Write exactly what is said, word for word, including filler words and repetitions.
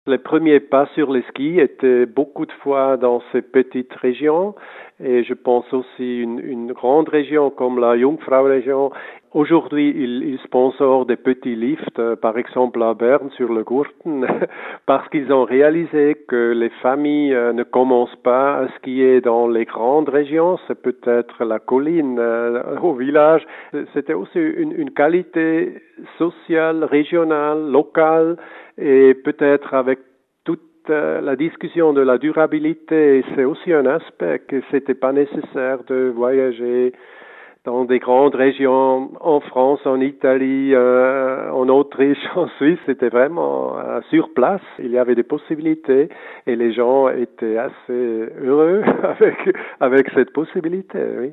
Les premiers pas sur les skis étaient beaucoup de fois dans ces petites régions et je pense aussi une, une grande région comme la Jungfrau-Région. Aujourd'hui, ils, ils sponsorent des petits lifts, euh, par exemple à Berne sur le Gurten, parce qu'ils ont réalisé que les familles euh, ne commencent pas à skier dans les grandes régions, c'est peut-être la colline euh, au village. C'était aussi une, une qualité sociale, régionale, locale et peut-être avec toute euh, la discussion de la durabilité, c'est aussi un aspect que c'était pas nécessaire de voyager dans des grandes régions en France, en Italie, euh, en Autriche, en Suisse. C'était vraiment euh, sur place. Il y avait des possibilités et les gens étaient assez heureux avec avec cette possibilité. Oui.